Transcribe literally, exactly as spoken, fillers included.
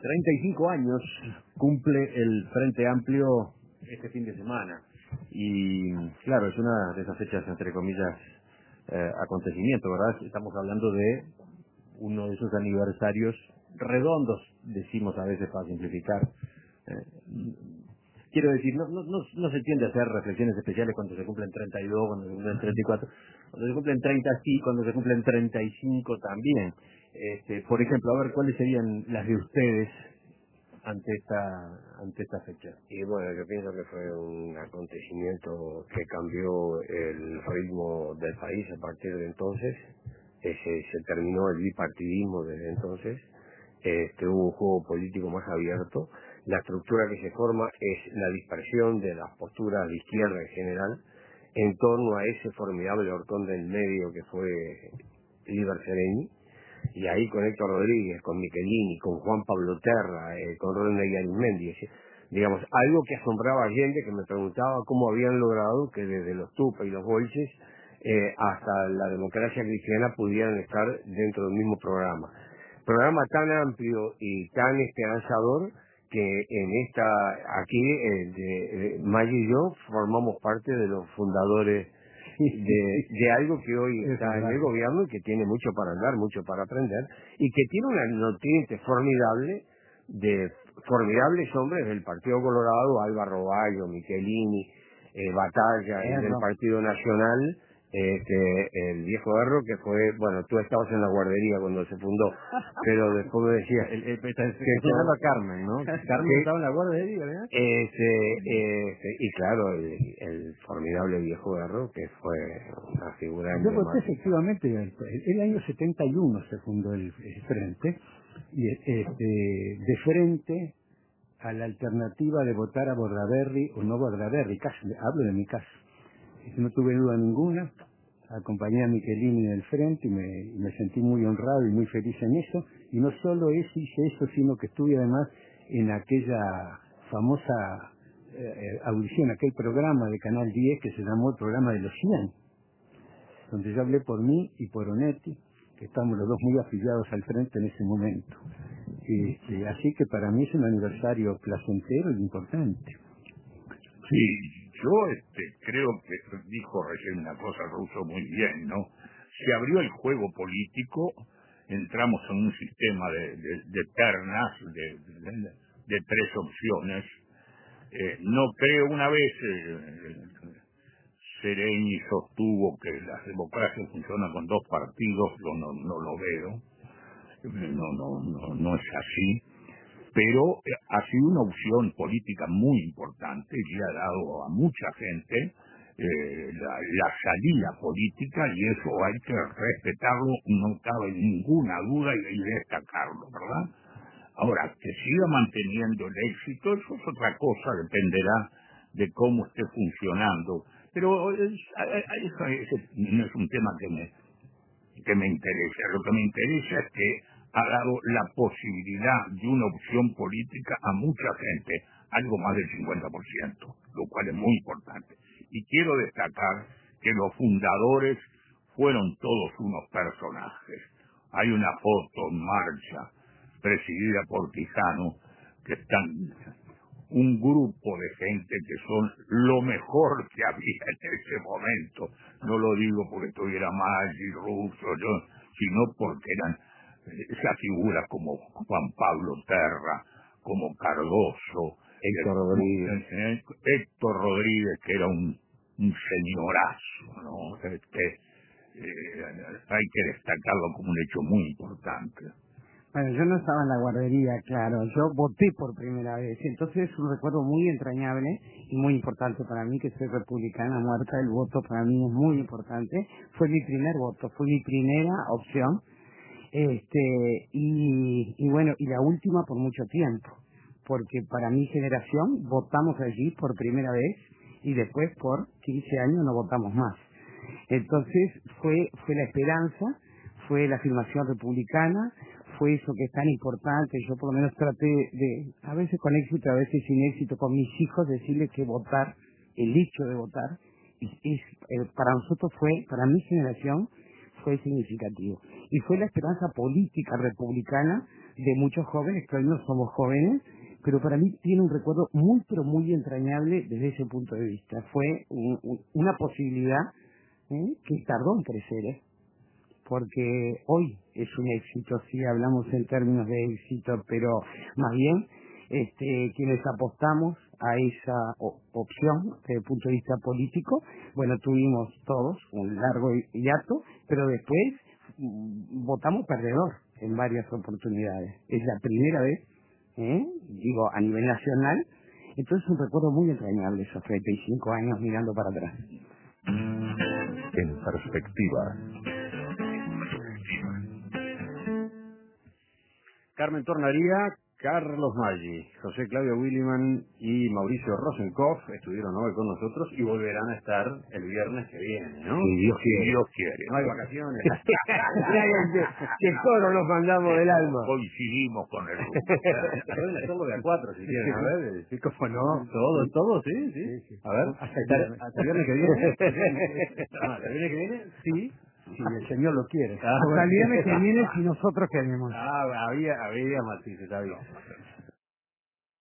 treinta y cinco años cumple el Frente Amplio este fin de semana. Y claro, es una de esas fechas, entre comillas, eh, acontecimiento, ¿verdad? Estamos hablando de uno de esos aniversarios redondos, decimos a veces para simplificar. Eh, quiero decir, no, no, no, no se tiende a hacer reflexiones especiales cuando se cumplen treinta y dos, cuando se cumplen treinta y cuatro, cuando se cumplen treinta sí, cuando se cumplen treinta y cinco también. Este, por ejemplo, a ver, ¿cuáles serían las de ustedes ante esta ante esta fecha? Y bueno, yo pienso que fue un acontecimiento que cambió el ritmo del país a partir de entonces. Ese, se terminó el bipartidismo desde entonces. Este, hubo un juego político más abierto. La estructura que se forma es la dispersión de las posturas de izquierda en general en torno a ese formidable horcón del medio que fue Líber Sereni. Y ahí con Héctor Rodríguez, con Michelini, con Juan Pablo Terra, eh, con Rodney Arismendi, es decir, digamos, algo que asombraba a Allende, que me preguntaba cómo habían logrado que desde los Tupa y los Bolches eh, hasta la democracia cristiana pudieran estar dentro del mismo programa. Programa tan amplio y tan esperanzador que en esta, aquí, eh, de, de, Maggie y yo formamos parte de los fundadores de, de algo que hoy está en el gobierno y que tiene mucho para andar, mucho para aprender, y que tiene una nutriente formidable de formidables hombres del Partido Colorado, Álvaro Bayo, Michelini, eh, Batalla, y del Partido Nacional, este, el viejo Erro, que fue, bueno, tú estabas en la guardería cuando se fundó, pero después me decías El, el, el, el, que con con, a Carmen, ¿no? Carmen que, estaba en la guardería, ¿verdad? este, este, y claro, el, el formidable viejo Erro, que fue una figura Yo voté emblemática. efectivamente, el, el año setenta y uno se fundó el, el Frente, y este, de frente a la alternativa de votar a Bordaberry o no Bordaberry, caso, hablo de mi caso. No tuve duda ninguna, acompañé a Michelini en el frente y me, y me sentí muy honrado y muy feliz en eso. Y no solo eso, hice eso, sino que estuve además en aquella famosa eh, audición, aquel programa de Canal diez que se llamó el programa de los cien, donde yo hablé por mí y por Onetti, que estamos los dos muy afiliados al frente en ese momento. Y, y así que para mí es un aniversario placentero y importante. Sí, yo este, creo que dijo recién una cosa Russo muy bien, ¿no? Se abrió el juego político, entramos en un sistema de, de, de ternas, de, de, de tres opciones. Eh, no creo, una vez eh, Sereni sostuvo que las democracias funcionan con dos partidos, yo no, no lo veo, no, no, no, no es así. Pero ha sido una opción política muy importante y ha dado a mucha gente eh, la, la salida política, y eso hay que respetarlo, no cabe ninguna duda y, y destacarlo, ¿verdad? Ahora, que siga manteniendo el éxito, eso es otra cosa, dependerá de cómo esté funcionando. Pero es, eso, ese no es un tema que me, que me interesa. Lo que me interesa es que ha dado la posibilidad de una opción política a mucha gente, algo más del cincuenta por ciento, lo cual es muy importante. Y quiero destacar que los fundadores fueron todos unos personajes. Hay una foto en marcha, presidida por Quijano, que están un grupo de gente que son lo mejor que había en ese momento. No lo digo porque estuviera Maggi, Russo, yo, sino porque eran esas figuras como Juan Pablo Terra, como Cardoso, Héctor Rodríguez. Eh, eh, Héctor Rodríguez, que era un, un señorazo, ¿no? Este, eh, hay que destacarlo como un hecho muy importante. Bueno, yo no estaba en la guardería, claro, yo voté por primera vez, entonces es un recuerdo muy entrañable y muy importante para mí, que soy republicana muerta, el voto para mí es muy importante, fue mi primer voto, fue mi primera opción, este y, y bueno, y la última por mucho tiempo, porque para mi generación votamos allí por primera vez y después por quince años no votamos más. Entonces fue, fue la esperanza, fue la afirmación republicana, fue eso que es tan importante. Yo por lo menos traté de, a veces con éxito, a veces sin éxito, con mis hijos, decirles que votar, el hecho de votar, es, es, eh, para nosotros fue, para mi generación, fue significativo. Y fue la esperanza política republicana de muchos jóvenes que hoy no somos jóvenes, pero para mí tiene un recuerdo muy, pero muy entrañable desde ese punto de vista. Fue un, un, una posibilidad ¿eh? que tardó en crecer, ¿eh? porque hoy es un éxito, sí hablamos en términos de éxito, pero más bien este, quienes apostamos a esa o, opción desde el punto de vista político, bueno, tuvimos todos un largo hiato, pero después mm, votamos perdedor en varias oportunidades. Es la primera vez, ¿eh? digo, a nivel nacional, entonces un recuerdo muy entrañable esos treinta y cinco años mirando para atrás. En perspectiva. Carmen Tornaría, Carlos Maggi, José Claudio Williman y Mauricio Rosenkopf estuvieron hoy con nosotros y volverán a estar el viernes que viene, ¿no? Si Dios quiere. Si Dios quiere. No hay vacaciones. Que coro nos mandamos del alma. Coincidimos con el rumbo. Pueden hacerlo de a cuatro si quieren, a ver, sí, cómo no, todo, todo, sí, sí. A ver, hasta el, hasta el viernes que viene. Ah, ¿hasta el viernes que viene? Sí. Si el Señor lo quiere. Hasta el viernes que viene si nosotros queremos. Ah, había, había matices, había.